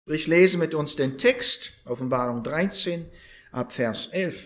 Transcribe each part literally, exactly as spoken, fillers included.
Ich lese mit uns den Text, Offenbarung dreizehn, ab Vers elf.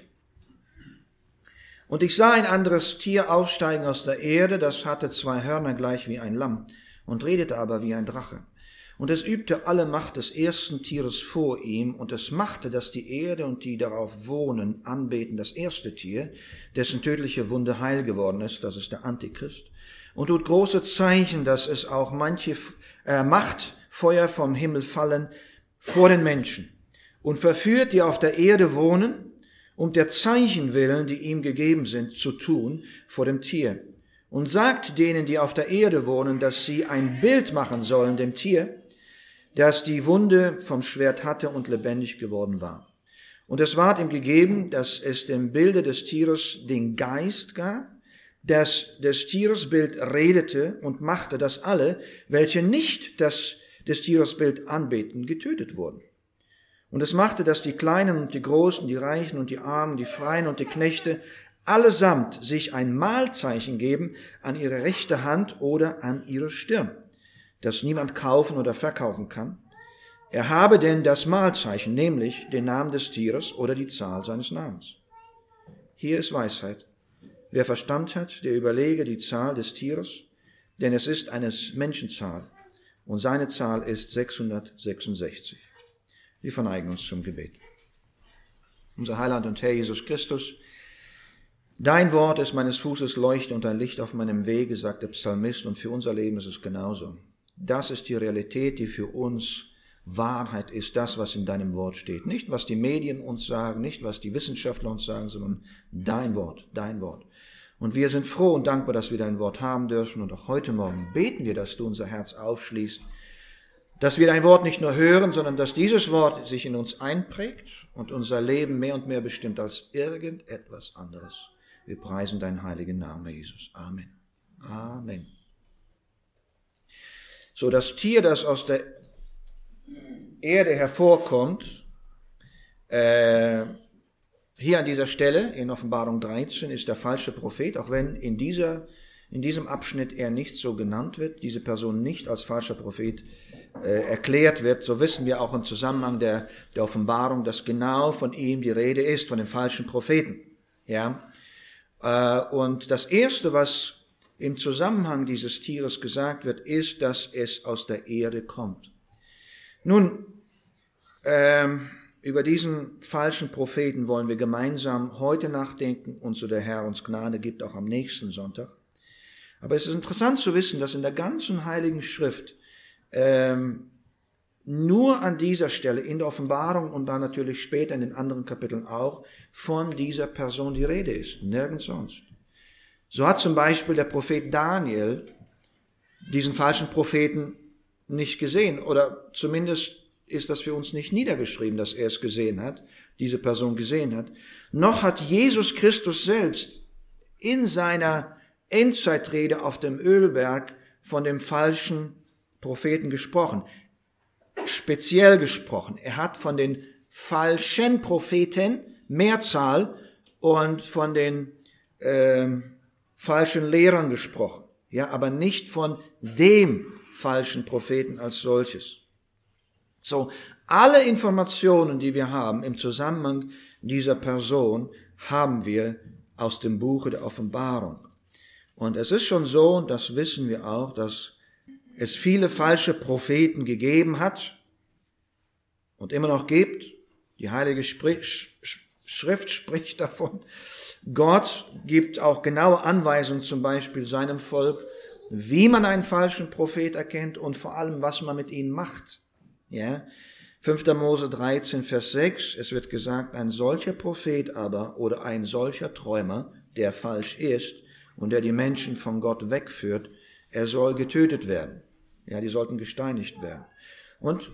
Und ich sah ein anderes Tier aufsteigen aus der Erde, das hatte zwei Hörner gleich wie ein Lamm und redete aber wie ein Drache. Und es übte alle Macht des ersten Tieres vor ihm, und es machte, dass die Erde und die darauf wohnen, anbeten das erste Tier, dessen tödliche Wunde heil geworden ist, das ist der Antichrist, und tut große Zeichen, dass es auch manche äh, Macht, Feuer vom Himmel fallen vor den Menschen, und verführt, die auf der Erde wohnen, um der Zeichen willen, die ihm gegeben sind, zu tun vor dem Tier. Und sagt denen, die auf der Erde wohnen, dass sie ein Bild machen sollen dem Tier, das die Wunde vom Schwert hatte und lebendig geworden war. Und es ward ihm gegeben, dass es dem Bilde des Tieres den Geist gab, das des Tieres Bild redete und machte, dass alle, welche nicht das des Tieres Bild anbeten, getötet wurden. Und es machte, dass die Kleinen und die Großen, die Reichen und die Armen, die Freien und die Knechte allesamt sich ein Mahlzeichen geben an ihre rechte Hand oder an ihre Stirn, das niemand kaufen oder verkaufen kann. Er habe denn das Mahlzeichen, nämlich den Namen des Tieres oder die Zahl seines Namens. Hier ist Weisheit. Wer Verstand hat, der überlege die Zahl des Tieres, denn es ist eines Menschenzahl, und seine Zahl ist sechshundertsechsundsechzig. Wir verneigen uns zum Gebet. Unser Heiland und Herr Jesus Christus, dein Wort ist meines Fußes Leuchte und ein Licht auf meinem Wege, sagt der Psalmist, und für unser Leben ist es genauso. Das ist die Realität, die für uns Wahrheit ist, das, was in deinem Wort steht. Nicht, was die Medien uns sagen, nicht, was die Wissenschaftler uns sagen, sondern dein Wort, dein Wort. Und wir sind froh und dankbar, dass wir dein Wort haben dürfen, und auch heute Morgen beten wir, dass du unser Herz aufschließt, dass wir dein Wort nicht nur hören, sondern dass dieses Wort sich in uns einprägt und unser Leben mehr und mehr bestimmt als irgendetwas anderes. Wir preisen deinen heiligen Namen, Jesus. Amen. Amen. So, das Tier, das aus der Erde hervorkommt, äh, hier an dieser Stelle in Offenbarung dreizehn ist der falsche Prophet, auch wenn in dieser, in diesem Abschnitt er nicht so genannt wird, diese Person nicht als falscher Prophet äh, erklärt wird, so wissen wir auch im Zusammenhang der, der Offenbarung, dass genau von ihm die Rede ist, von dem falschen Propheten. Ja, äh, und das Erste, was im Zusammenhang dieses Tieres gesagt wird, ist, dass es aus der Erde kommt. Nun, ähm, über diesen falschen Propheten wollen wir gemeinsam heute nachdenken und so der Herr uns Gnade gibt, auch am nächsten Sonntag. Aber es ist interessant zu wissen, dass in der ganzen Heiligen Schrift ähm, nur an dieser Stelle, in der Offenbarung und dann natürlich später in den anderen Kapiteln auch, von dieser Person die Rede ist, nirgends sonst. So hat zum Beispiel der Prophet Daniel diesen falschen Propheten nicht gesehen, oder zumindest ist das für uns nicht niedergeschrieben, dass er es gesehen hat, diese Person gesehen hat. Noch hat Jesus Christus selbst in seiner Endzeitrede auf dem Ölberg von dem falschen Propheten gesprochen. Speziell gesprochen. Er hat von den falschen Propheten, Mehrzahl, und von den äh, falschen Lehrern gesprochen. Ja, aber nicht von dem falschen Propheten als solches. So, alle Informationen, die wir haben im Zusammenhang dieser Person, haben wir aus dem Buche der Offenbarung. Und es ist schon so, und das wissen wir auch, dass es viele falsche Propheten gegeben hat und immer noch gibt. Die Heilige Schrift spricht davon. Gott gibt auch genaue Anweisungen, zum Beispiel seinem Volk, wie man einen falschen Prophet erkennt und vor allem, was man mit ihnen macht. Ja, fünfter Mose dreizehn, Vers sechs, es wird gesagt, ein solcher Prophet aber oder ein solcher Träumer, der falsch ist und der die Menschen von Gott wegführt, er soll getötet werden. Ja, die sollten gesteinigt werden. Und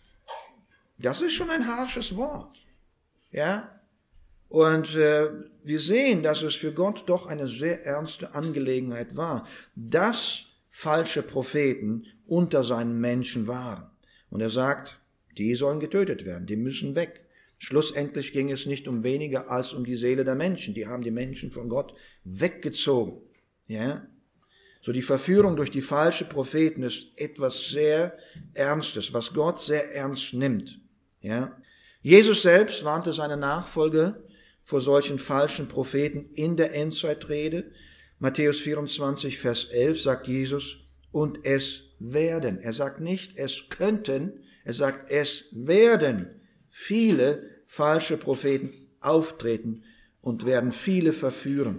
das ist schon ein harsches Wort. Ja, und äh, wir sehen, dass es für Gott doch eine sehr ernste Angelegenheit war, dass falsche Propheten unter seinen Menschen waren. Und er sagt, die sollen getötet werden, die müssen weg. Schlussendlich ging es nicht um weniger als um die Seele der Menschen. Die haben die Menschen von Gott weggezogen. Ja? So die Verführung durch die falschen Propheten ist etwas sehr Ernstes, was Gott sehr ernst nimmt. Ja? Jesus selbst warnte seine Nachfolger vor solchen falschen Propheten in der Endzeitrede. Matthäus vierundzwanzig, Vers elf sagt Jesus, und es werden. Er sagt nicht, es könnten, er sagt, es werden viele falsche Propheten auftreten und werden viele verführen.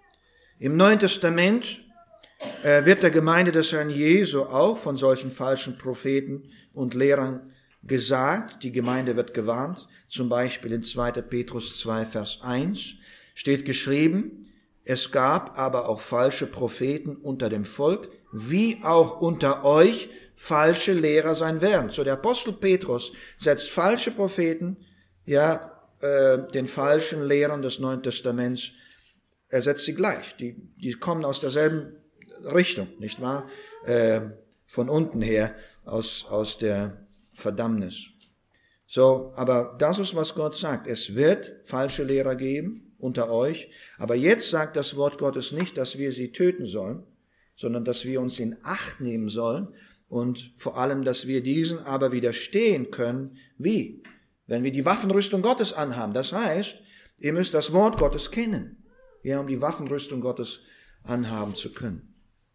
Im Neuen Testament äh, wird der Gemeinde des Herrn Jesu auch von solchen falschen Propheten und Lehrern gesagt. Die Gemeinde wird gewarnt. Zum Beispiel in zweiter Petrus zwei, Vers eins steht geschrieben, es gab aber auch falsche Propheten unter dem Volk, wie auch unter euch falsche Lehrer sein werden. So der Apostel Petrus setzt falsche Propheten, ja, äh, den falschen Lehrern des Neuen Testaments, er setzt sie gleich. Die, die kommen aus derselben Richtung, nicht wahr? Äh, von unten her, aus, aus der Verdammnis. So, aber das ist, was Gott sagt. Es wird falsche Lehrer geben unter euch, aber jetzt sagt das Wort Gottes nicht, dass wir sie töten sollen, sondern dass wir uns in Acht nehmen sollen und vor allem, dass wir diesen aber widerstehen können. Wie? Wenn wir die Waffenrüstung Gottes anhaben. Das heißt, ihr müsst das Wort Gottes kennen, ja, um die Waffenrüstung Gottes anhaben zu können.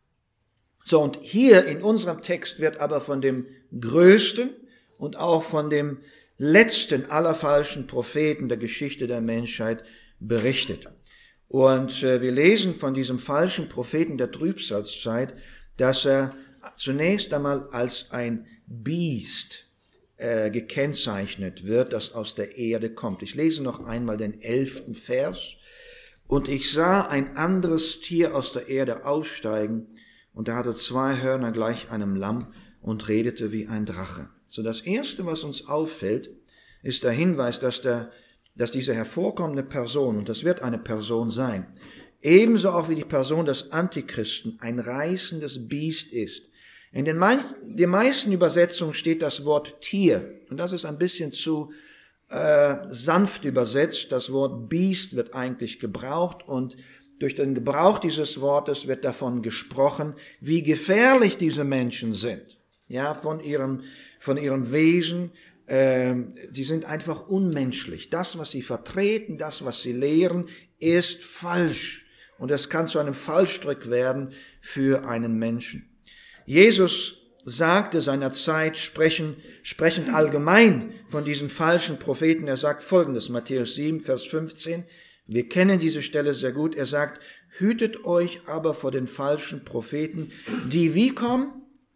So, und hier in unserem Text wird aber von dem größten und auch von dem letzten aller falschen Propheten der Geschichte der Menschheit berichtet. Und äh, wir lesen von diesem falschen Propheten der Trübsalzeit, dass er zunächst einmal als ein Biest äh, gekennzeichnet wird, das aus der Erde kommt. Ich lese noch einmal den elften Vers. Und ich sah ein anderes Tier aus der Erde aussteigen, und er hatte zwei Hörner gleich einem Lamm und redete wie ein Drache. So das Erste, was uns auffällt, ist der Hinweis, dass, der, dass diese hervorkommende Person, und das wird eine Person sein, ebenso auch wie die Person des Antichristen ein reißendes Biest ist. In den, mein, den meisten Übersetzungen steht das Wort Tier, und das ist ein bisschen zu äh, sanft übersetzt. Das Wort Biest wird eigentlich gebraucht, und durch den Gebrauch dieses Wortes wird davon gesprochen, wie gefährlich diese Menschen sind. Ja, von ihrem, von ihrem Wesen. Äh, sie sind einfach unmenschlich. Das, was sie vertreten, das, was sie lehren, ist falsch. Und es kann zu einem Fallstrick werden für einen Menschen. Jesus sagte seiner Zeit, sprechen, sprechend allgemein von diesen falschen Propheten, er sagt Folgendes, Matthäus sieben, Vers fünfzehn, wir kennen diese Stelle sehr gut, er sagt, hütet euch aber vor den falschen Propheten, die wie kommen?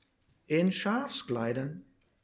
In Schafskleidern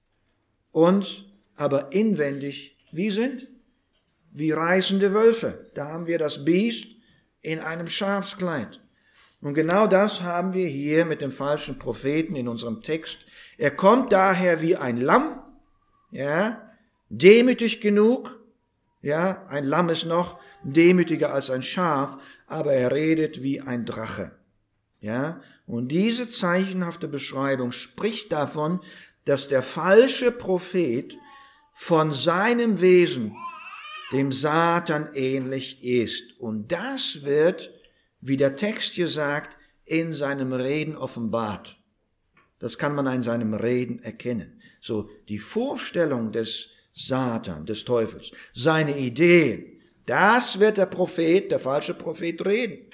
und aber inwendig, wie sind? Wie reißende Wölfe. Da haben wir das Biest in einem Schafskleid. Und genau das haben wir hier mit dem falschen Propheten in unserem Text. Er kommt daher wie ein Lamm, ja, demütig genug, ja, ein Lamm ist noch demütiger als ein Schaf, aber er redet wie ein Drache, ja. Und diese zeichenhafte Beschreibung spricht davon, dass der falsche Prophet von seinem Wesen dem Satan ähnlich ist. Und das wird, wie der Text hier sagt, in seinem Reden offenbart. Das kann man in seinem Reden erkennen. So, die Vorstellung des Satan, des Teufels, seine Ideen, das wird der Prophet, der falsche Prophet reden.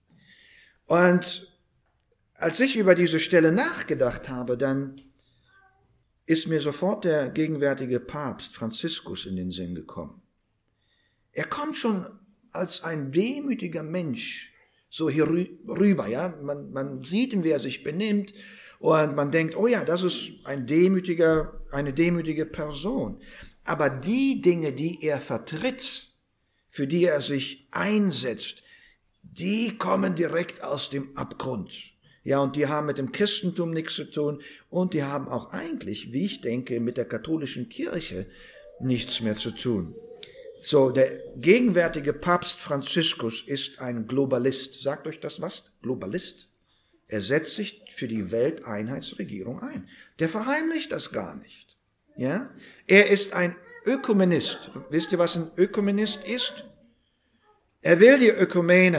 Und als ich über diese Stelle nachgedacht habe, dann ist mir sofort der gegenwärtige Papst Franziskus in den Sinn gekommen. Er kommt schon als ein demütiger Mensch so hier rüber, ja. Man, man sieht ihn, wie er sich benimmt, und man denkt, oh ja, das ist ein demütiger, eine demütige Person. Aber die Dinge, die er vertritt, für die er sich einsetzt, die kommen direkt aus dem Abgrund. Ja, und die haben mit dem Christentum nichts zu tun, und die haben auch eigentlich, wie ich denke, mit der katholischen Kirche nichts mehr zu tun. So, der gegenwärtige Papst Franziskus ist ein Globalist. Sagt euch das was? Globalist? Er setzt sich für die Welteinheitsregierung ein. Der verheimlicht das gar nicht. Ja? Er ist ein Ökumenist. Wisst ihr, was ein Ökumenist ist? Er will die Ökumene,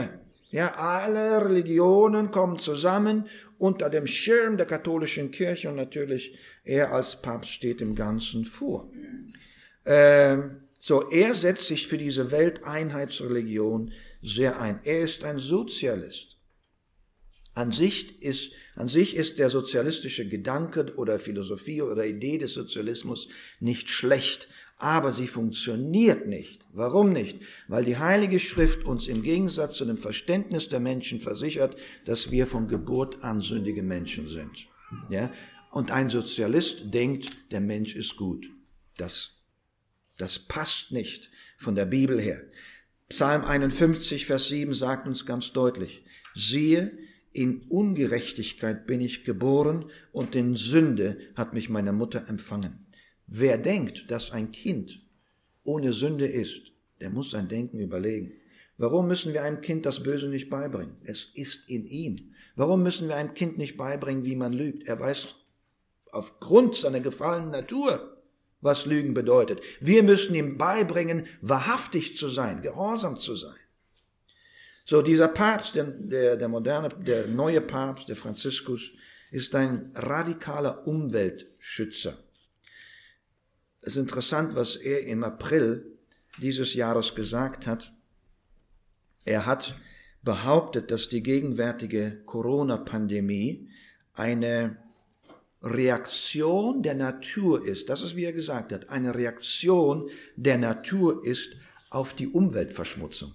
Ja, alle Religionen kommen zusammen unter dem Schirm der katholischen Kirche und natürlich er als Papst steht im Ganzen vor. Ähm, so, er setzt sich für diese Welteinheitsreligion sehr ein. Er ist ein Sozialist. An sich ist, an sich ist der sozialistische Gedanke oder Philosophie oder Idee des Sozialismus nicht schlecht, aber sie funktioniert nicht. Warum nicht? Weil die Heilige Schrift uns im Gegensatz zu dem Verständnis der Menschen versichert, dass wir von Geburt an sündige Menschen sind. Ja? Und ein Sozialist denkt, der Mensch ist gut. Das, das passt nicht von der Bibel her. Psalm einundfünfzig, Vers sieben sagt uns ganz deutlich, siehe, in Ungerechtigkeit bin ich geboren und in Sünde hat mich meine Mutter empfangen. Wer denkt, dass ein Kind ohne Sünde ist, der muss sein Denken überlegen. Warum müssen wir einem Kind das Böse nicht beibringen? Es ist in ihm. Warum müssen wir einem Kind nicht beibringen, wie man lügt? Er weiß aufgrund seiner gefallenen Natur, was Lügen bedeutet. Wir müssen ihm beibringen, wahrhaftig zu sein, gehorsam zu sein. So, dieser Papst, der, der, der moderne, der neue Papst, der Franziskus, ist ein radikaler Umweltschützer. Es ist interessant, was er im April dieses Jahres gesagt hat. Er hat behauptet, dass die gegenwärtige Corona-Pandemie eine Reaktion der Natur ist. Das ist, wie er gesagt hat, eine Reaktion der Natur ist auf die Umweltverschmutzung.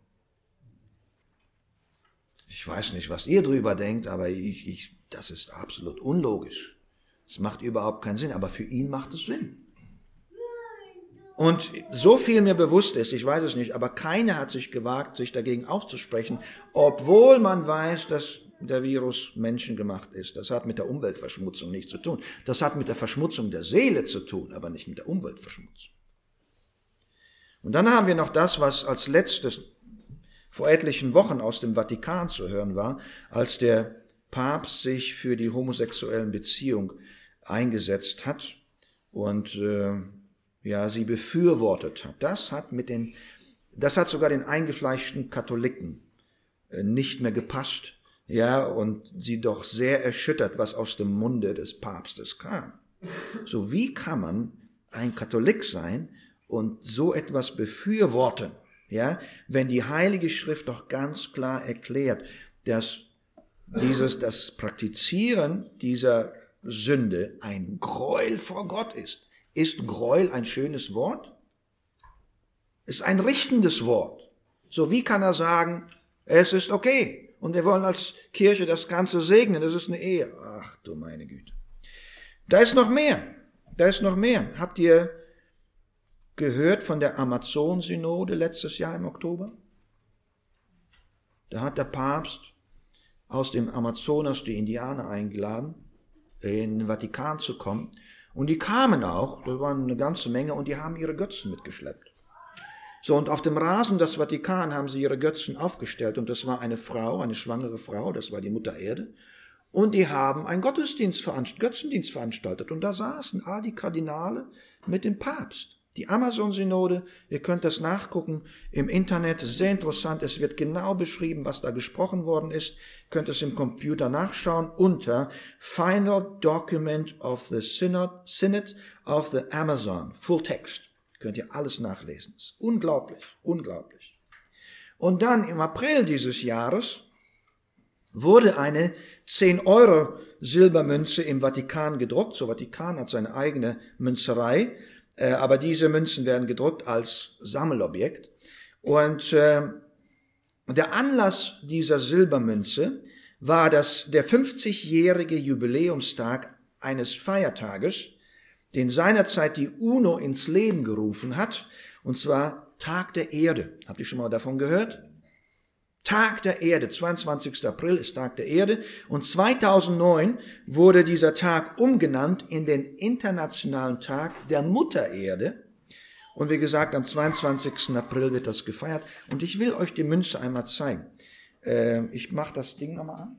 Ich weiß nicht, was ihr drüber denkt, aber ich, ich, das ist absolut unlogisch. Es macht überhaupt keinen Sinn, aber für ihn macht es Sinn. Und so viel mir bewusst ist, ich weiß es nicht, aber keiner hat sich gewagt, sich dagegen auszusprechen, obwohl man weiß, dass der Virus menschengemacht ist. Das hat mit der Umweltverschmutzung nichts zu tun. Das hat mit der Verschmutzung der Seele zu tun, aber nicht mit der Umweltverschmutzung. Und dann haben wir noch das, was als letztes vor etlichen Wochen aus dem Vatikan zu hören war, als der Papst sich für die homosexuellen Beziehungen eingesetzt hat und äh, ja sie befürwortet hat. Das hat mit den, das hat sogar den eingefleischten Katholiken äh, nicht mehr gepasst, ja, und sie doch sehr erschüttert, was aus dem Munde des Papstes kam. So, wie kann man ein Katholik sein und so etwas befürworten? Ja, wenn die Heilige Schrift doch ganz klar erklärt, dass dieses, das Praktizieren dieser Sünde ein Gräuel vor Gott ist. Ist Gräuel ein schönes Wort? Ist ein richtendes Wort. So, wie kann er sagen, es ist okay und wir wollen als Kirche das Ganze segnen, das ist eine Ehe. Ach du meine Güte. Da ist noch mehr, da ist noch mehr. Habt ihr gehört von der Amazon-Synode letztes Jahr im Oktober? Da hat der Papst aus dem Amazonas die Indianer eingeladen, in den Vatikan zu kommen. Und die kamen auch, das waren eine ganze Menge, und die haben ihre Götzen mitgeschleppt. So, und auf dem Rasen des Vatikan haben sie ihre Götzen aufgestellt. Und das war eine Frau, eine schwangere Frau, das war die Mutter Erde. Und die haben einen Gottesdienst, Götzendienst veranstaltet. Und da saßen all die Kardinale mit dem Papst. Die Amazon-Synode, ihr könnt das nachgucken im Internet, sehr interessant, es wird genau beschrieben, was da gesprochen worden ist, ihr könnt es im Computer nachschauen unter Final Document of the Synod, Synod of the Amazon, Full Text, könnt ihr alles nachlesen, das ist unglaublich, unglaublich. Und dann im April dieses Jahres wurde eine zehn Euro Silbermünze im Vatikan gedruckt, so Vatikan hat seine eigene Münzerei, aber diese Münzen werden gedruckt als Sammelobjekt. Und äh, der Anlass dieser Silbermünze war das, der fünfzigjährige Jubiläumstag eines Feiertages, den seinerzeit die UNO ins Leben gerufen hat, und zwar Tag der Erde. Habt ihr schon mal davon gehört? Tag der Erde, zweiundzwanzigster April ist Tag der Erde, und zweitausendneun wurde dieser Tag umgenannt in den Internationalen Tag der Mutter Erde. Und wie gesagt, am zweiundzwanzigsten April wird das gefeiert. Und ich will euch die Münze einmal zeigen. Äh, ich mache das Ding nochmal an.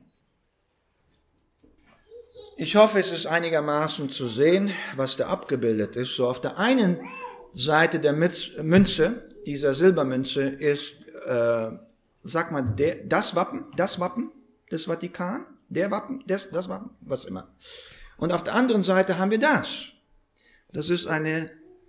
Ich hoffe, es ist einigermaßen zu sehen, was da abgebildet ist. So, auf der einen Seite der Münze, dieser Silbermünze, ist äh, sag mal, der, das Wappen, das Wappen des Vatikan, der Wappen, das, das Wappen, was immer. Und auf der anderen Seite haben wir das. Das ist eine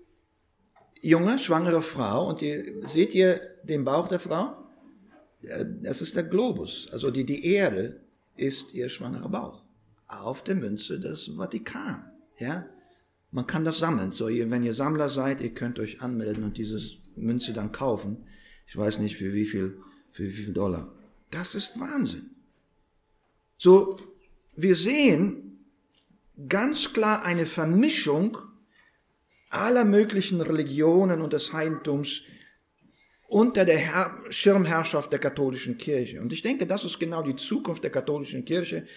junge, schwangere Frau und die, seht ihr den Bauch der Frau? Das ist der Globus, also die, die Erde ist ihr schwangerer Bauch. Auf der Münze des Vatikan, ja. Man kann das sammeln. So, ihr, wenn ihr Sammler seid, ihr könnt euch anmelden und diese Münze dann kaufen. Ich weiß nicht für wie viel, für wie viel Dollar. Das ist Wahnsinn. So, wir sehen ganz klar eine Vermischung aller möglichen Religionen und des Heidentums unter der Herr- Schirmherrschaft der katholischen Kirche. Und ich denke, das ist genau die Zukunft der katholischen Kirche,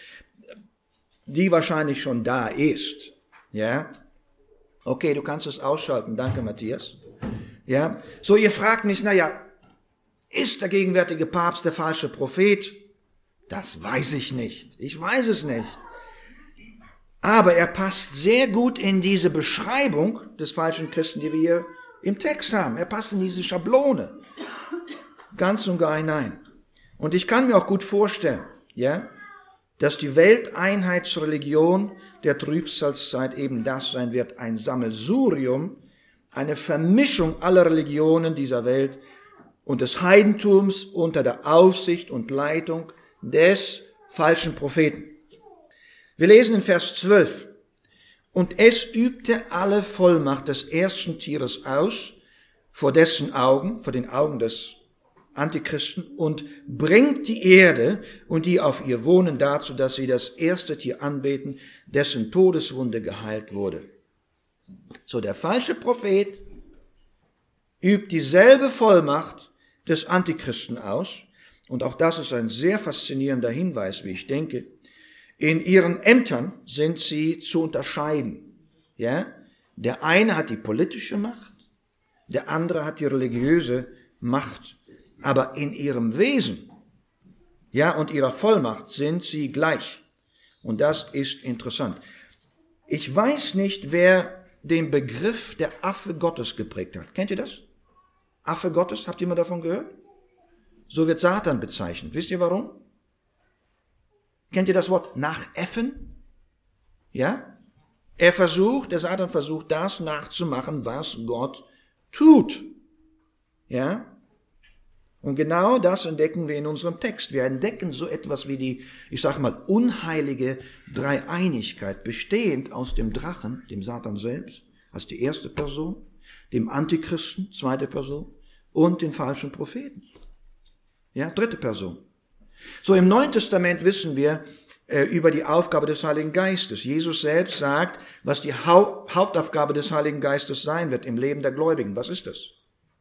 die wahrscheinlich schon da ist. Ja? Okay, du kannst es ausschalten. Danke, Matthias. Ja? So, ihr fragt mich, naja, ist der gegenwärtige Papst der falsche Prophet? Das weiß ich nicht. Ich weiß es nicht. Aber er passt sehr gut in diese Beschreibung des falschen Christen, die wir hier im Text haben. Er passt in diese Schablone. Ganz und gar hinein. Und ich kann mir auch gut vorstellen, ja, dass die Welteinheitsreligion der Trübsalzeit eben das sein wird, ein Sammelsurium, eine Vermischung aller Religionen dieser Welt und des Heidentums unter der Aufsicht und Leitung des falschen Propheten. Wir lesen in Vers zwölf. Und es übte alle Vollmacht des ersten Tieres aus, vor dessen Augen, vor den Augen des Antichristen, und bringt die Erde und die auf ihr wohnen dazu, dass sie das erste Tier anbeten, dessen Todeswunde geheilt wurde. So, der falsche Prophet übt dieselbe Vollmacht des Antichristen aus, und auch das ist ein sehr faszinierender Hinweis, wie ich denke. In ihren Ämtern sind sie zu unterscheiden. Ja? Der eine hat die politische Macht, der andere hat die religiöse Macht. Aber in ihrem Wesen, ja, und ihrer Vollmacht sind sie gleich. Und das ist interessant. Ich weiß nicht, wer den Begriff der Affe Gottes geprägt hat. Kennt ihr das? Affe Gottes, habt ihr mal davon gehört? So wird Satan bezeichnet. Wisst ihr warum? Kennt ihr das Wort nachäffen? Ja? Er versucht, der Satan versucht, das nachzumachen, was Gott tut. Ja? Und genau das entdecken wir in unserem Text. Wir entdecken so etwas wie die, ich sage mal, unheilige Dreieinigkeit, bestehend aus dem Drachen, dem Satan selbst, als die erste Person, dem Antichristen, zweite Person, und den falschen Propheten. Ja, dritte Person. So, im Neuen Testament wissen wir äh, über die Aufgabe des Heiligen Geistes. Jesus selbst sagt, was die Hau- Hauptaufgabe des Heiligen Geistes sein wird im Leben der Gläubigen. Was ist das?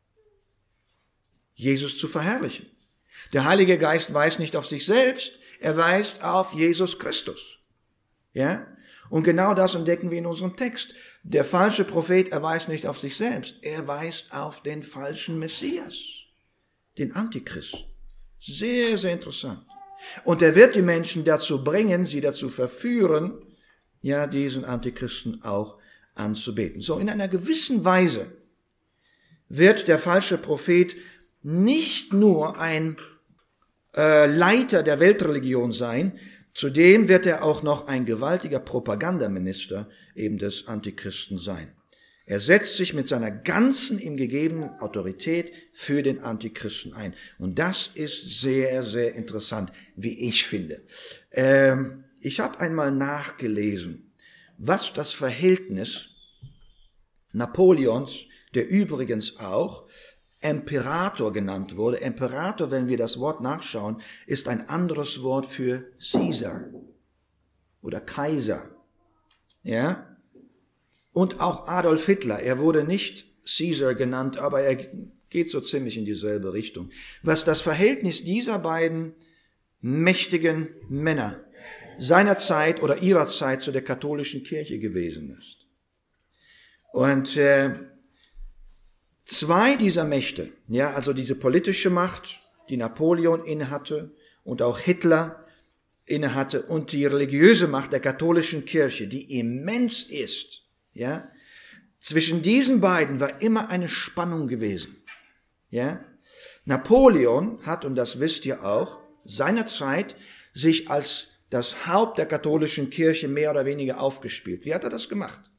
Jesus zu verherrlichen. Der Heilige Geist weist nicht auf sich selbst, er weist auf Jesus Christus. Ja? Und genau das entdecken wir in unserem Text. Der falsche Prophet, er weist nicht auf sich selbst, er weist auf den falschen Messias, den Antichrist. Sehr, sehr interessant. Und er wird die Menschen dazu bringen, sie dazu verführen, ja, diesen Antichristen auch anzubeten. So, in einer gewissen Weise wird der falsche Prophet nicht nur ein äh, Leiter der Weltreligion sein, zudem wird er auch noch ein gewaltiger Propagandaminister eben des Antichristen sein. Er setzt sich mit seiner ganzen ihm gegebenen Autorität für den Antichristen ein. Und das ist sehr, sehr interessant, wie ich finde. Ähm, ich habe einmal nachgelesen, was das Verhältnis Napoleons, der übrigens auch Imperator genannt wurde. Imperator, wenn wir das Wort nachschauen, ist ein anderes Wort für Caesar oder Kaiser. Ja? Und auch Adolf Hitler, er wurde nicht Caesar genannt, aber er geht so ziemlich in dieselbe Richtung. Was das Verhältnis dieser beiden mächtigen Männer seiner Zeit oder ihrer Zeit zu der katholischen Kirche gewesen ist. Und äh, zwei dieser Mächte, ja, also diese politische Macht, die Napoleon innehatte und auch Hitler innehatte, und die religiöse Macht der katholischen Kirche, die immens ist, ja, zwischen diesen beiden war immer eine Spannung gewesen, ja. Napoleon hat, und das wisst ihr auch, seinerzeit sich als das Haupt der katholischen Kirche mehr oder weniger aufgespielt. Wie hat er das gemacht?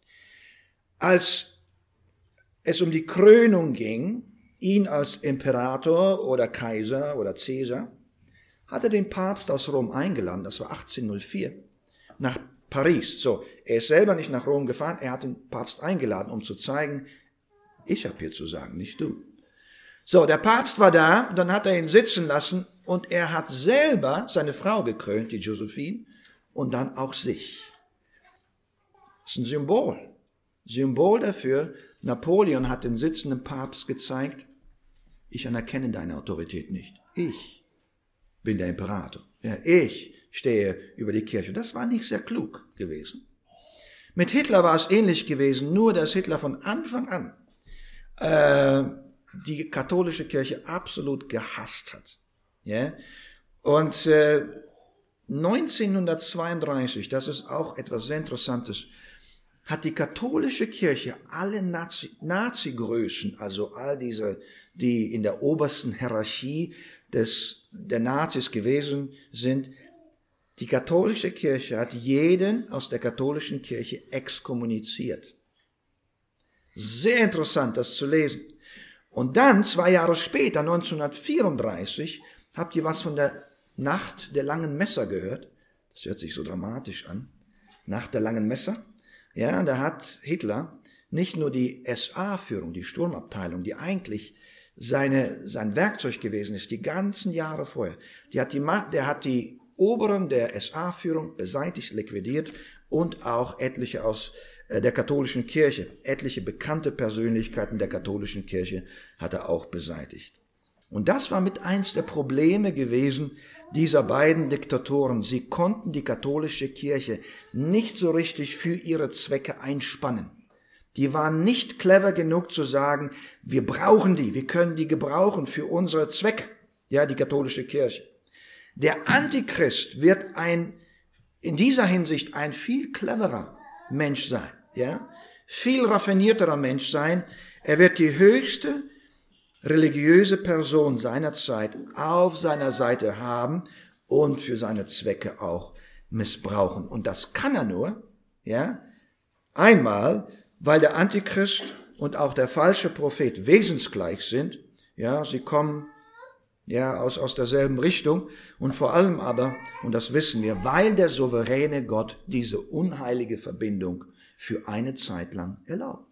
Als es um die Krönung ging, ihn als Imperator oder Kaiser oder Cäsar, hat er den Papst aus Rom eingeladen, das war achtzehnhundertvier, nach Paris. So, er ist selber nicht nach Rom gefahren, er hat den Papst eingeladen, um zu zeigen, ich habe hier zu sagen, nicht du. So, der Papst war da, dann hat er ihn sitzen lassen und er hat selber seine Frau gekrönt, die Josephine, und dann auch sich. Das ist ein Symbol. Symbol dafür, Napoleon hat den sitzenden Papst gezeigt, ich anerkenne deine Autorität nicht. Ich bin der Imperator. Ja, ich stehe über die Kirche. Das war nicht sehr klug gewesen. Mit Hitler war es ähnlich gewesen, nur dass Hitler von Anfang an äh, die katholische Kirche absolut gehasst hat. Ja? Und äh, neunzehnhundertzweiunddreißig, das ist auch etwas sehr Interessantes, hat die katholische Kirche alle Nazi, Nazi-Größen, also all diese, die in der obersten Hierarchie des, der Nazis gewesen sind, die katholische Kirche hat jeden aus der katholischen Kirche exkommuniziert. Sehr interessant, das zu lesen. Und dann, zwei Jahre später, neunzehnhundertvierunddreißig, habt ihr was von der Nacht der langen Messer gehört? Das hört sich so dramatisch an. Nacht der langen Messer? Ja, da hat Hitler nicht nur die S A-Führung, die Sturmabteilung, die eigentlich seine, sein Werkzeug gewesen ist, die ganzen Jahre vorher, die hat die, der hat die Oberen der S A-Führung beseitigt, liquidiert und auch etliche aus der katholischen Kirche, etliche bekannte Persönlichkeiten der katholischen Kirche hat er auch beseitigt. Und das war mit eins der Probleme gewesen dieser beiden Diktatoren. Sie konnten die katholische Kirche nicht so richtig für ihre Zwecke einspannen. Die waren nicht clever genug zu sagen, wir brauchen die, wir können die gebrauchen für unsere Zwecke, ja, die katholische Kirche. Der Antichrist wird ein, in dieser Hinsicht ein viel cleverer Mensch sein, ja, viel raffinierterer Mensch sein. Er wird die höchste religiöse Person seiner Zeit auf seiner Seite haben und für seine Zwecke auch missbrauchen. Und das kann er nur, ja, einmal, weil der Antichrist und auch der falsche Prophet wesensgleich sind, ja, sie kommen ja aus, aus derselben Richtung und vor allem aber, und das wissen wir, weil der souveräne Gott diese unheilige Verbindung für eine Zeit lang erlaubt.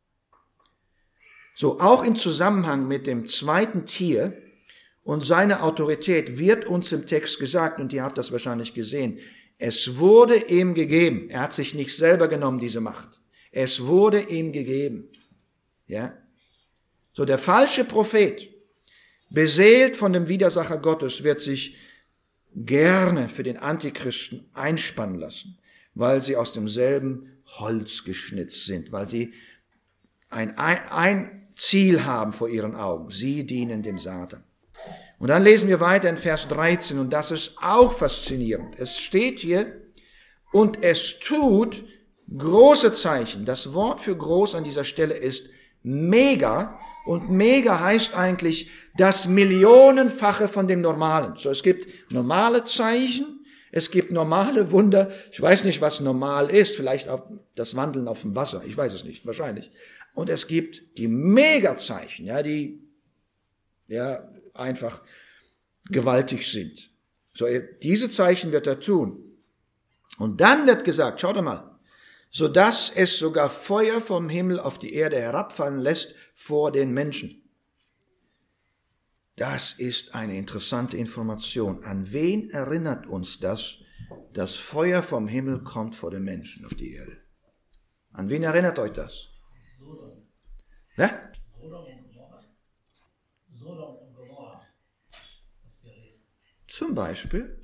So, auch im Zusammenhang mit dem zweiten Tier und seiner Autorität wird uns im Text gesagt, und ihr habt das wahrscheinlich gesehen, es wurde ihm gegeben. Er hat sich nicht selber genommen, diese Macht. Es wurde ihm gegeben. Ja? So, der falsche Prophet, beseelt von dem Widersacher Gottes, wird sich gerne für den Antichristen einspannen lassen, weil sie aus demselben Holz geschnitzt sind, weil sie ein, ein, ein Ziel haben vor ihren Augen. Sie dienen dem Satan. Und dann lesen wir weiter in Vers dreizehn, und das ist auch faszinierend. Es steht hier, und es tut große Zeichen. Das Wort für groß an dieser Stelle ist mega, und mega heißt eigentlich das Millionenfache von dem Normalen. So, es gibt normale Zeichen, es gibt normale Wunder. Ich weiß nicht, was normal ist, vielleicht auch das Wandeln auf dem Wasser, ich weiß es nicht, wahrscheinlich. Und es gibt die Megazeichen, ja, die ja einfach gewaltig sind. So, diese Zeichen wird er tun. Und dann wird gesagt, schaut mal, so dass es sogar Feuer vom Himmel auf die Erde herabfallen lässt vor den Menschen. Das ist eine interessante Information. An wen erinnert uns das, dass Feuer vom Himmel kommt vor den Menschen auf die Erde? An wen erinnert euch das? Ja? Sodom und Gomorra. Sodom und Gomorra. Zum Beispiel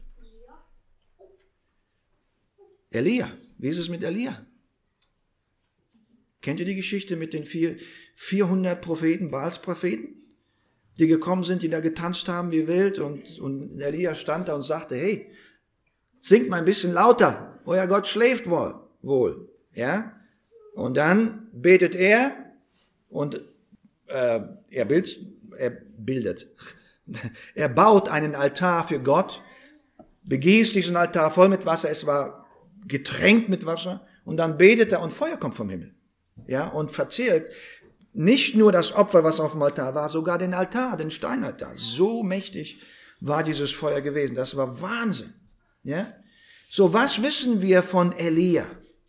Elia. Wie ist es mit Elia? Kennt ihr die Geschichte mit den vier, vierhundert Propheten, Baals-Propheten, die gekommen sind, die da getanzt haben wie wild, und, und Elia stand da und sagte, hey, singt mal ein bisschen lauter, euer Gott schläft wohl, wohl, ja? Und dann betet er, und äh, er, bild, er bildet. Er baut einen Altar für Gott, begießt diesen Altar voll mit Wasser, es war getränkt mit Wasser, und dann betet er und Feuer kommt vom Himmel. Ja, und verzehrt nicht nur das Opfer, was auf dem Altar war, sogar den Altar, den Steinaltar. So mächtig war dieses Feuer gewesen. Das war Wahnsinn. Ja? So, was wissen wir von Elia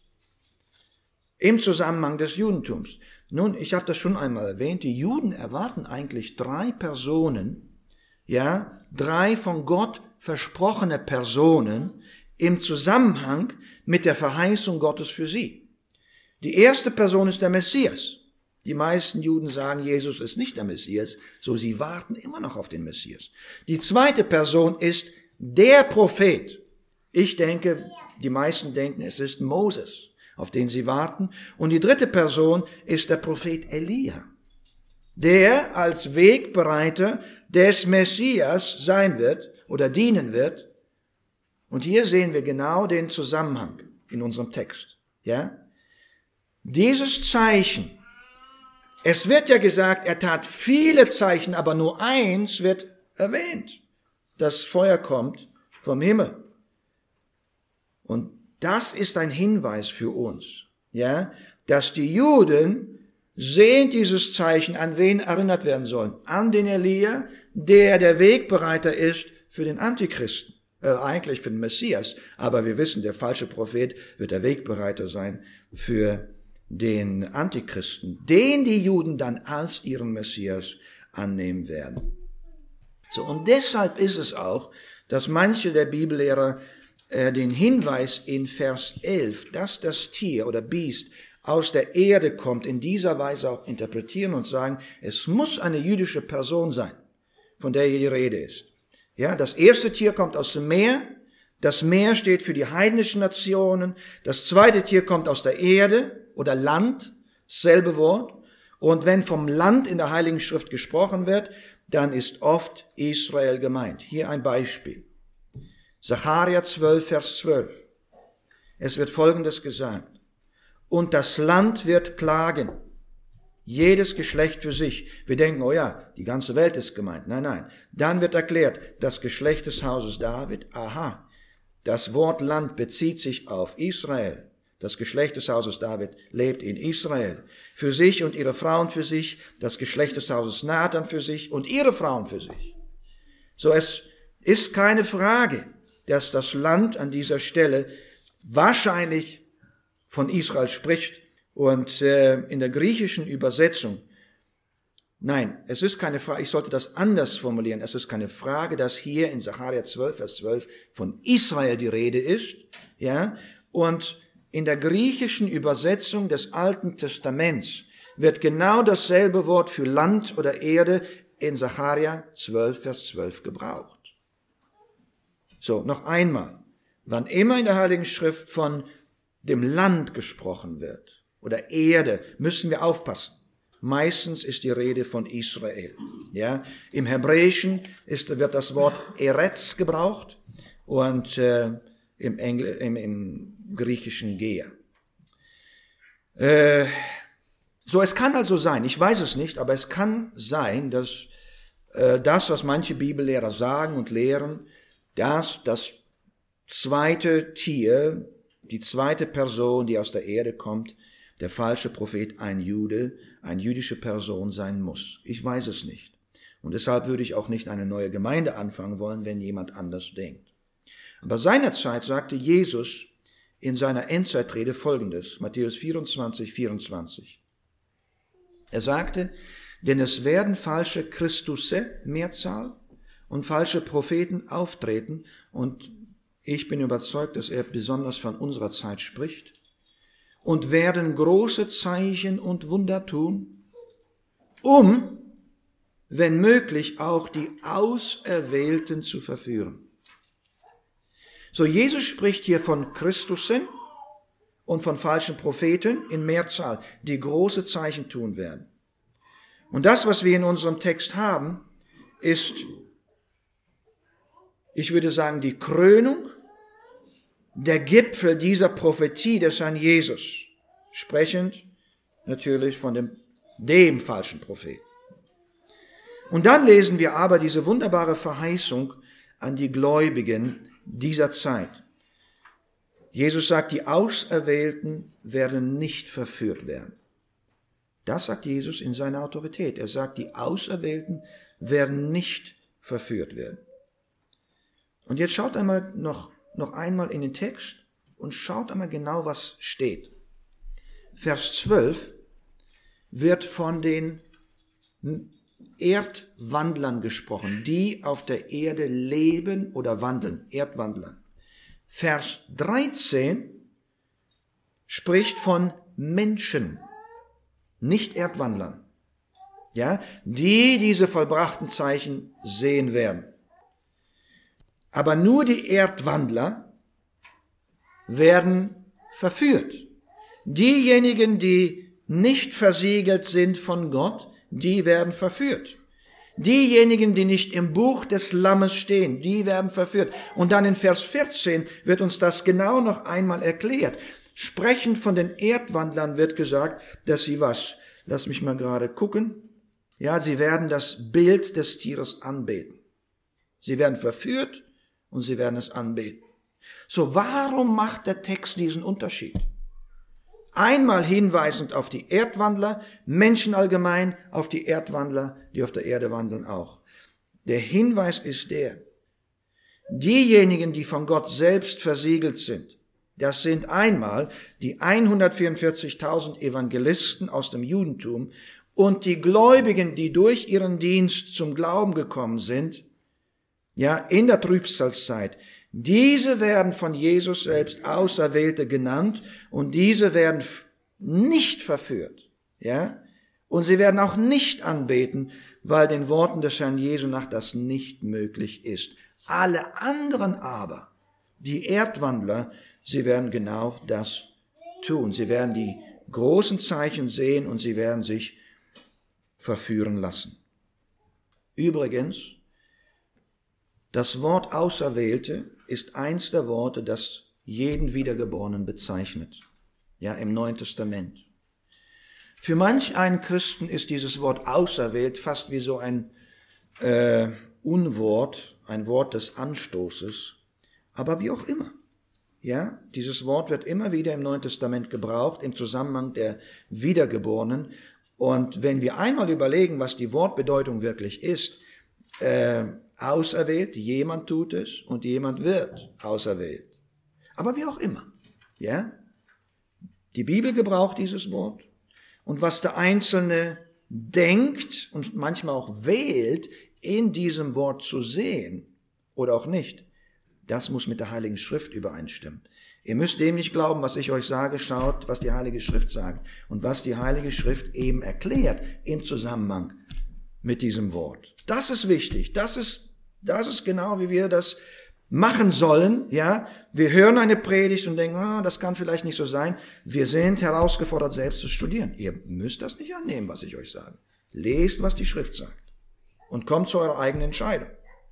im Zusammenhang des Judentums? Nun, ich habe das schon einmal erwähnt, die Juden erwarten eigentlich drei Personen, ja, drei von Gott versprochene Personen im Zusammenhang mit der Verheißung Gottes für sie. Die erste Person ist der Messias. Die meisten Juden sagen, Jesus ist nicht der Messias, so sie warten immer noch auf den Messias. Die zweite Person ist der Prophet. Ich denke, die meisten denken, es ist Moses, auf den sie warten. Und die dritte Person ist der Prophet Elia, der als Wegbereiter des Messias sein wird oder dienen wird. Und hier sehen wir genau den Zusammenhang in unserem Text. Ja? Dieses Zeichen, es wird ja gesagt, er tat viele Zeichen, aber nur eins wird erwähnt. Das Feuer kommt vom Himmel. Und das ist ein Hinweis für uns, ja, dass die Juden sehen dieses Zeichen, an wen erinnert werden sollen. An den Elia, der der Wegbereiter ist für den Antichristen. Äh, eigentlich für den Messias. Aber wir wissen, der falsche Prophet wird der Wegbereiter sein für den Antichristen, den die Juden dann als ihren Messias annehmen werden. So, und deshalb ist es auch, dass manche der Bibellehrer äh, den Hinweis in Vers elf, dass das Tier oder Biest aus der Erde kommt, in dieser Weise auch interpretieren und sagen, es muss eine jüdische Person sein, von der hier die Rede ist. Ja, das erste Tier kommt aus dem Meer. Das Meer steht für die heidnischen Nationen. Das zweite Tier kommt aus der Erde oder Land, selbe Wort. Und wenn vom Land in der Heiligen Schrift gesprochen wird, dann ist oft Israel gemeint. Hier ein Beispiel. Sacharja zwölf, Vers zwölf. Es wird Folgendes gesagt. Und das Land wird klagen. Jedes Geschlecht für sich. Wir denken, oh ja, die ganze Welt ist gemeint. Nein, nein. Dann wird erklärt, das Geschlecht des Hauses David, aha, das Wort Land bezieht sich auf Israel. Das Geschlecht des Hauses David lebt in Israel. Für sich und ihre Frauen für sich, das Geschlecht des Hauses Nathan für sich und ihre Frauen für sich. So, es ist keine Frage, dass das Land an dieser Stelle wahrscheinlich von Israel spricht. Und äh, in der griechischen Übersetzung, nein, es ist keine Frage, ich sollte das anders formulieren, es ist keine Frage, dass hier in Sacharja zwölf, Vers zwölf von Israel die Rede ist, ja, und in der griechischen Übersetzung des Alten Testaments wird genau dasselbe Wort für Land oder Erde in Sacharja zwölf, Vers zwölf gebraucht. So, noch einmal, wann immer in der Heiligen Schrift von dem Land gesprochen wird, oder Erde, müssen wir aufpassen. Meistens ist die Rede von Israel. Ja, im Hebräischen ist, wird das Wort Eretz gebraucht und äh, im, Engl- im, im Griechischen Gea. Äh, so, es kann also sein, ich weiß es nicht, aber es kann sein, dass äh, das, was manche Bibellehrer sagen und lehren, dass das zweite Tier, die zweite Person, die aus der Erde kommt, der falsche Prophet ein Jude, eine jüdische Person sein muss. Ich weiß es nicht. Und deshalb würde ich auch nicht eine neue Gemeinde anfangen wollen, wenn jemand anders denkt. Aber seinerzeit sagte Jesus in seiner Endzeitrede Folgendes, Matthäus vierundzwanzig, vierundzwanzig. Er sagte, denn es werden falsche Christusse, Mehrzahl, und falsche Propheten auftreten, und ich bin überzeugt, dass er besonders von unserer Zeit spricht, und werden große Zeichen und Wunder tun, um, wenn möglich, auch die Auserwählten zu verführen. So, Jesus spricht hier von Christusen und von falschen Propheten in Mehrzahl, die große Zeichen tun werden. Und das, was wir in unserem Text haben, ist, ich würde sagen, die Krönung, der Gipfel dieser Prophetie des Herrn Jesus, sprechend natürlich von dem, dem falschen Propheten. Und dann lesen wir aber diese wunderbare Verheißung an die Gläubigen dieser Zeit. Jesus sagt, die Auserwählten werden nicht verführt werden. Das sagt Jesus in seiner Autorität. Er sagt, die Auserwählten werden nicht verführt werden. Und jetzt schaut einmal noch, noch einmal in den Text und schaut einmal genau, was steht. Vers zwölf wird von den Erdwandlern gesprochen, die auf der Erde leben oder wandeln, Erdwandlern. Vers dreizehn spricht von Menschen, nicht Erdwandlern, ja, die diese vollbrachten Zeichen sehen werden. Aber nur die Erdwandler werden verführt. Diejenigen, die nicht versiegelt sind von Gott, die werden verführt. Diejenigen, die nicht im Buch des Lammes stehen, die werden verführt. Und dann in Vers vierzehn wird uns das genau noch einmal erklärt. Sprechend von den Erdwandlern wird gesagt, dass sie was? Lass mich mal gerade gucken. Ja, sie werden das Bild des Tieres anbeten. Sie werden verführt und sie werden es anbeten. So, warum macht der Text diesen Unterschied? Einmal hinweisend auf die Erdwandler, Menschen allgemein, auf die Erdwandler, die auf der Erde wandeln auch. Der Hinweis ist der, diejenigen, die von Gott selbst versiegelt sind, das sind einmal die hundertvierundvierzigtausend Evangelisten aus dem Judentum und die Gläubigen, die durch ihren Dienst zum Glauben gekommen sind, ja, in der Trübsalzeit. Diese werden von Jesus selbst Auserwählte genannt und diese werden nicht verführt, ja, und sie werden auch nicht anbeten, weil den Worten des Herrn Jesu nach das nicht möglich ist. Alle anderen aber, die Erdwandler, sie werden genau das tun. Sie werden die großen Zeichen sehen und sie werden sich verführen lassen. Übrigens, das Wort Auserwählte ist eins der Worte, das jeden Wiedergeborenen bezeichnet. Ja, im Neuen Testament. Für manch einen Christen ist dieses Wort auserwählt fast wie so ein äh, Unwort, ein Wort des Anstoßes. Aber wie auch immer. Ja, dieses Wort wird immer wieder im Neuen Testament gebraucht im Zusammenhang der Wiedergeborenen. Und wenn wir einmal überlegen, was die Wortbedeutung wirklich ist, äh, auserwählt, jemand tut es und jemand wird auserwählt. Aber wie auch immer, ja? Die Bibel gebraucht dieses Wort und was der Einzelne denkt und manchmal auch wählt, in diesem Wort zu sehen oder auch nicht, das muss mit der Heiligen Schrift übereinstimmen. Ihr müsst dem nicht glauben, was ich euch sage, schaut, was die Heilige Schrift sagt und was die Heilige Schrift eben erklärt im Zusammenhang mit diesem Wort. Das ist wichtig, das ist Das ist genau, wie wir das machen sollen, ja. Wir hören eine Predigt und denken, ah, das kann vielleicht nicht so sein. Wir sind herausgefordert, selbst zu studieren. Ihr müsst das nicht annehmen, was ich euch sage. Lest, was die Schrift sagt und kommt zu eurer eigenen Entscheidung.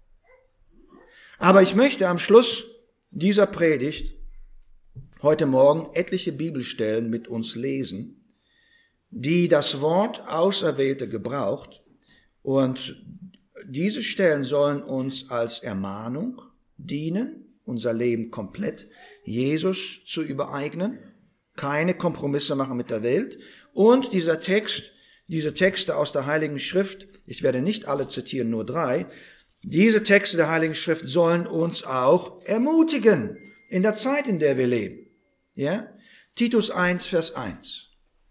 Aber ich möchte am Schluss dieser Predigt heute Morgen etliche Bibelstellen mit uns lesen, die das Wort Auserwählte gebraucht, und diese Stellen sollen uns als Ermahnung dienen, unser Leben komplett Jesus zu übereignen, keine Kompromisse machen mit der Welt. Und dieser Text, diese Texte aus der Heiligen Schrift, ich werde nicht alle zitieren, nur drei, diese Texte der Heiligen Schrift sollen uns auch ermutigen in der Zeit, in der wir leben. Ja? Titus eins, Vers eins.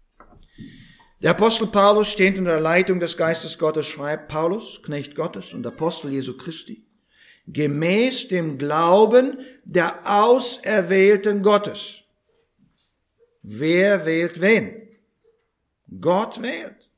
Der Apostel Paulus, stehend unter der Leitung des Geistes Gottes, schreibt: Paulus, Knecht Gottes und Apostel Jesu Christi, gemäß dem Glauben der Auserwählten Gottes. Wer wählt wen? Gott wählt.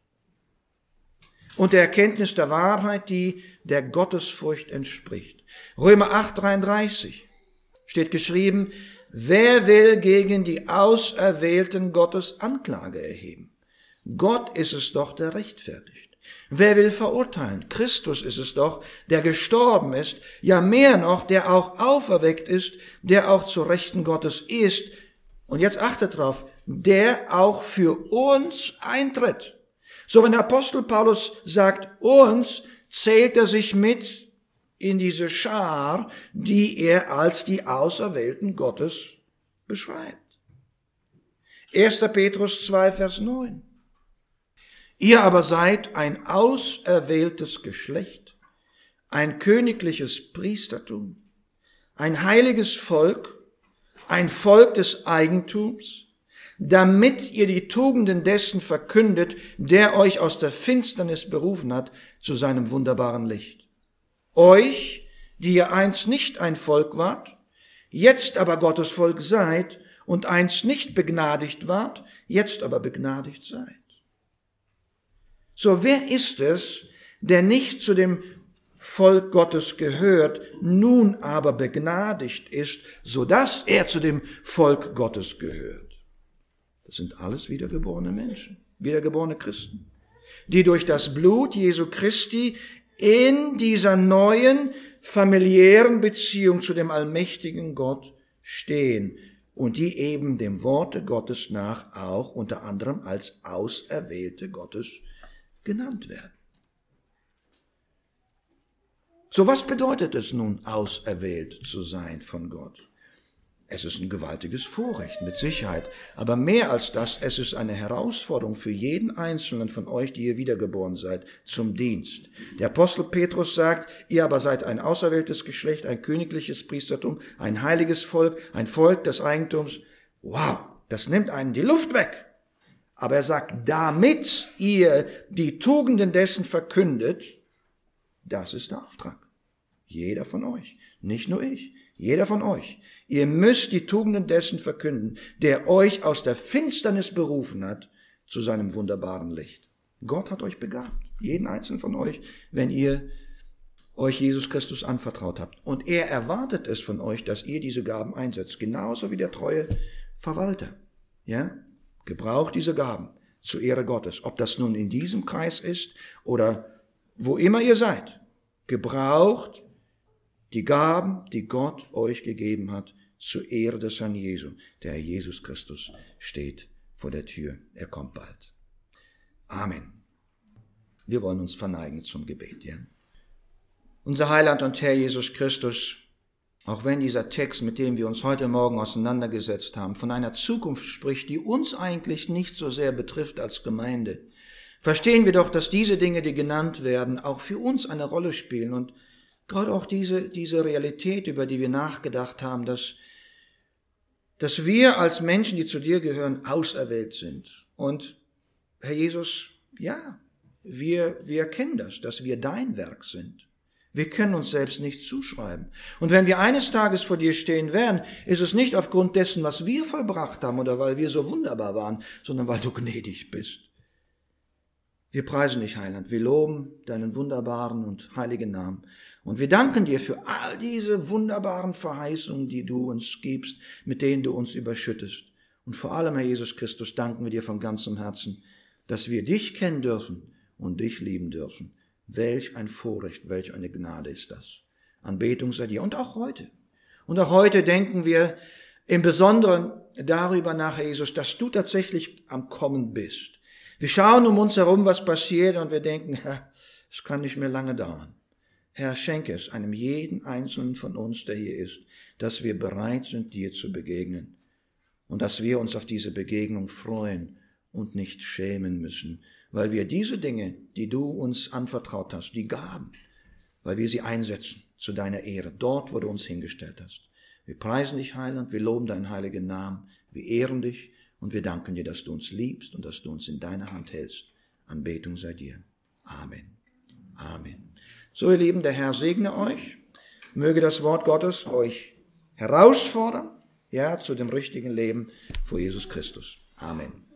Und der Erkenntnis der Wahrheit, die der Gottesfurcht entspricht. Römer acht, dreiunddreißig steht geschrieben: Wer will gegen die Auserwählten Gottes Anklage erheben? Gott ist es doch, der rechtfertigt. Wer will verurteilen? Christus ist es doch, der gestorben ist, ja mehr noch, der auch auferweckt ist, der auch zur Rechten Gottes ist. Und jetzt achtet drauf, der auch für uns eintritt. So, wenn der Apostel Paulus sagt, uns zählt er sich mit in diese Schar, die er als die Auserwählten Gottes beschreibt. erster Petrus zwei, Vers neun. Ihr aber seid ein auserwähltes Geschlecht, ein königliches Priestertum, ein heiliges Volk, ein Volk des Eigentums, damit ihr die Tugenden dessen verkündet, der euch aus der Finsternis berufen hat zu seinem wunderbaren Licht. Euch, die ihr einst nicht ein Volk wart, jetzt aber Gottes Volk seid und einst nicht begnadigt wart, jetzt aber begnadigt seid. So, wer ist es, der nicht zu dem Volk Gottes gehört, nun aber begnadigt ist, so dass er zu dem Volk Gottes gehört? Das sind alles wiedergeborene Menschen, wiedergeborene Christen, die durch das Blut Jesu Christi in dieser neuen familiären Beziehung zu dem allmächtigen Gott stehen und die eben dem Worte Gottes nach auch unter anderem als Auserwählte Gottes genannt werden. So, was bedeutet es nun, auserwählt zu sein von Gott? Es ist ein gewaltiges Vorrecht, mit Sicherheit. Aber mehr als das, es ist eine Herausforderung für jeden Einzelnen von euch, die ihr wiedergeboren seid, zum Dienst. Der Apostel Petrus sagt, ihr aber seid ein auserwähltes Geschlecht, ein königliches Priestertum, ein heiliges Volk, ein Volk des Eigentums. Wow, das nimmt einen die Luft weg. Aber er sagt, damit ihr die Tugenden dessen verkündet, das ist der Auftrag. Jeder von euch, nicht nur ich. Jeder von euch. Ihr müsst die Tugenden dessen verkünden, der euch aus der Finsternis berufen hat zu seinem wunderbaren Licht. Gott hat euch begabt, jeden einzelnen von euch, wenn ihr euch Jesus Christus anvertraut habt. Und er erwartet es von euch, dass ihr diese Gaben einsetzt, genauso wie der treue Verwalter. Ja? Gebraucht diese Gaben zur Ehre Gottes, ob das nun in diesem Kreis ist oder wo immer ihr seid. Gebraucht die Gaben, die Gott euch gegeben hat, zur Ehre des Herrn Jesu. Der Herr Jesus Christus steht vor der Tür. Er kommt bald. Amen. Wir wollen uns verneigen zum Gebet. Ja? Unser Heiland und Herr Jesus Christus, auch wenn dieser Text, mit dem wir uns heute Morgen auseinandergesetzt haben, von einer Zukunft spricht, die uns eigentlich nicht so sehr betrifft als Gemeinde, verstehen wir doch, dass diese Dinge, die genannt werden, auch für uns eine Rolle spielen und gerade auch diese, diese Realität, über die wir nachgedacht haben, dass, dass wir als Menschen, die zu dir gehören, auserwählt sind. Und Herr Jesus, ja, wir, wir erkennen das, dass wir dein Werk sind. Wir können uns selbst nicht zuschreiben. Und wenn wir eines Tages vor dir stehen werden, ist es nicht aufgrund dessen, was wir vollbracht haben oder weil wir so wunderbar waren, sondern weil du gnädig bist. Wir preisen dich, Heiland. Wir loben deinen wunderbaren und heiligen Namen. Und wir danken dir für all diese wunderbaren Verheißungen, die du uns gibst, mit denen du uns überschüttest. Und vor allem, Herr Jesus Christus, danken wir dir von ganzem Herzen, dass wir dich kennen dürfen und dich lieben dürfen. Welch ein Vorrecht, welch eine Gnade ist das. Anbetung sei dir. Und auch heute. Und auch heute denken wir im Besonderen darüber nach, Herr Jesus, dass du tatsächlich am Kommen bist. Wir schauen um uns herum, was passiert, und wir denken, es kann nicht mehr lange dauern. Herr, schenke es einem jeden Einzelnen von uns, der hier ist, dass wir bereit sind, dir zu begegnen und dass wir uns auf diese Begegnung freuen und nicht schämen müssen, weil wir diese Dinge, die du uns anvertraut hast, die Gaben, weil wir sie einsetzen zu deiner Ehre, dort, wo du uns hingestellt hast. Wir preisen dich, Heiland, wir loben deinen heiligen Namen, wir ehren dich und wir danken dir, dass du uns liebst und dass du uns in deiner Hand hältst. Anbetung sei dir. Amen. Amen. So, ihr Lieben, der Herr segne euch. Möge das Wort Gottes euch herausfordern, ja, zu dem richtigen Leben vor Jesus Christus. Amen.